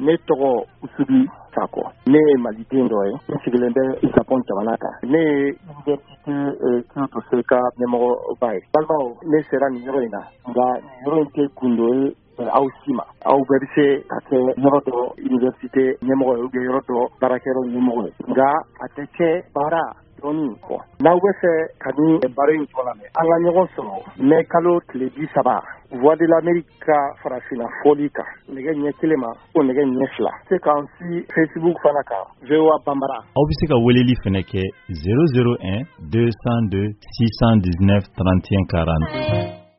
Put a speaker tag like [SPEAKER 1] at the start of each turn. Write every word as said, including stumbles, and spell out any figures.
[SPEAKER 1] ne tɔgɔ Usubi Sako. Ne ye maliden dɔ ye. N sigilen bɛ Japon jamana kan. Ne ye université Kyoto Seka ɲɛmɔgɔba ye. Balimaw, ne sera nin yɔrɔ in na. Nka nin yɔrɔ in tɛ gundo ye aw si ma. Aw bɛɛ bɛ se ka kɛ yɔrɔ dɔ université ɲɛmɔgɔ ye ou bien yɔrɔ dɔ baarakɛyɔrɔ ɲɛmɔgɔ ye. Nka a tɛ kɛ baara dɔɔnin kɔ. N'aw bɛ fɛ ka ni baara in tɔ lamɛn, an ka ɲɔgɔn sɔrɔ mɛ kalo tile bi saba Voix de l'Amérique ka farafinna fɔli kan nɛgɛ ɲɛ kelen ma o nɛgɛ ɲɛ fila. Se k'an si Facebook fana kan V O A Bambara.
[SPEAKER 2] Aw bɛ se ka weleli fana kɛ zéro zéro un deux cent deux six cent dix-neuf trente et un quarante.